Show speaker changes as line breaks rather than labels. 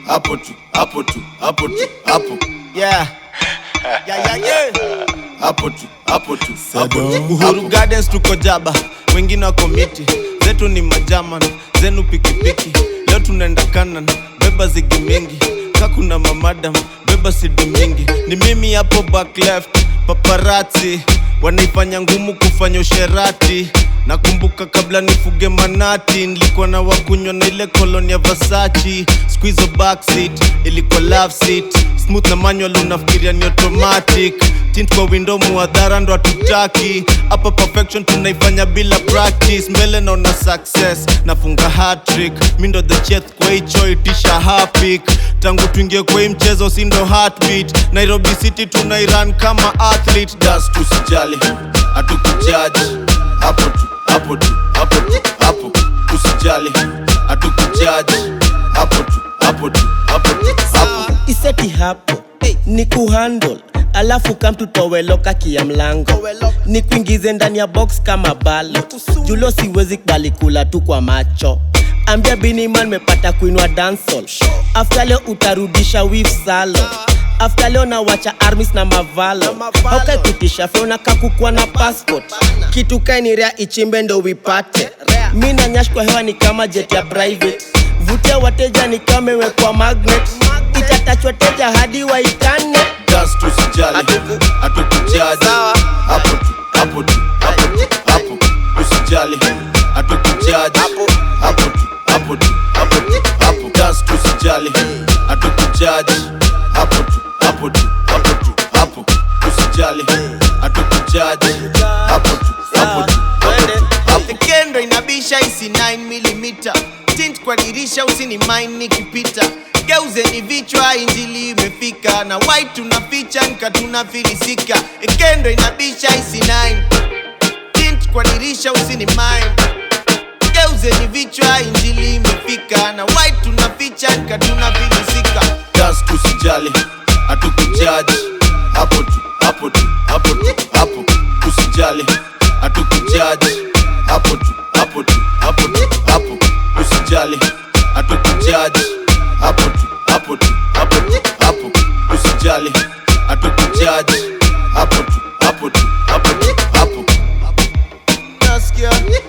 hapo tu, hapo tu, hapo tu, hapo.
Yeah.
Hapo tu, hapo tu, hapo tu.
Uhuru Gardens tuko jaba, wengine wako miti. Zetu ni majaman, zenu pikipiki. Leo tunaenda kanan, beba zigi mingi. Kakuna mamadam, beba sidi mingi. Ni mimi hapo back left, paparazzi wanaifanya ngumu kufanya usherati. Nakumbuka kabla nifuge manati, nilikuwa na wakunywa na ile koloni ya Versace. Squeeze backseat, ilikuwa love seat. Smooth na manual unafikiria ni automatic. Tint kwa window muadhara ndo hatutaki. Hapa perfection tunaifanya bila practice. Mbele naona success, nafunga hat-trick. Mi ndo the chef kwa hicho itisha hapik. Tangu tuingie kwa hii mchezo si ndo heartbeat. Nairobi City tunairan kama athlete.
Dust usijali, hatukujudge. Hapo tu, hapo tu, hapo tu, hapo. Usijali, hatukujudge. Hapo tu, hapo tu, hapo tu, hapo.
Iseti hapo ni kuhandle, alafu kamtutoweloka kia mlango, ni kuingize ndani ya box kama balo. Julo siwezi kubali kula tu kwa macho. Ambia Biniman mepata kuinua dancehall. After leo utarudisha weave salo. After leo na wacha armies na mavalo. Haukai kutisha fe unakakukua na passport. Kitu kaini rea ichimbe ndo wipate. Mina nyash kwa hewa ni kama jet ya private. Vutia wateja ni kama wekwa magnet. Itatachwa teja hadi waitane.
Dust usijali, hatukujudge. Hapo tu, hapo tu, hapo tu, hapo. Usijali, hatukujudge. Hapo tu, hapo tu, hapo tu, hapo. Dust usijali, hatukujudge. Hapo tu, hapo tu, hapo tu, hapo. Usijali, hatukujudge. Hapo tu, hapo tu, hapo tu, hapo.
Kendo inabisha isi 9mm. Tint kwa dirisha usini mind nikipita. Geuze ni vichwa injili imefika. Na white tunaficha nka tunafilisika. Kendo inabisha isi 9. Tint kwa dirisha usini mind. Geuze ni vichwa injili imefika. Na white tunaficha nka tunafilisika.
Dust usijali, hatukujudge. Hapo tu, hapo tu, hapo tu, hapo. Usijali, hatukujudge. Hapo tu, hapo tu, hapo tu, hapo. Usijali, hatukujudge. Hapo tu, hapo tu, hapo tu, hapo. Usijali, hatukujudge. Hapo tu, hapo tu, hapo tu, hapo.
Nasikia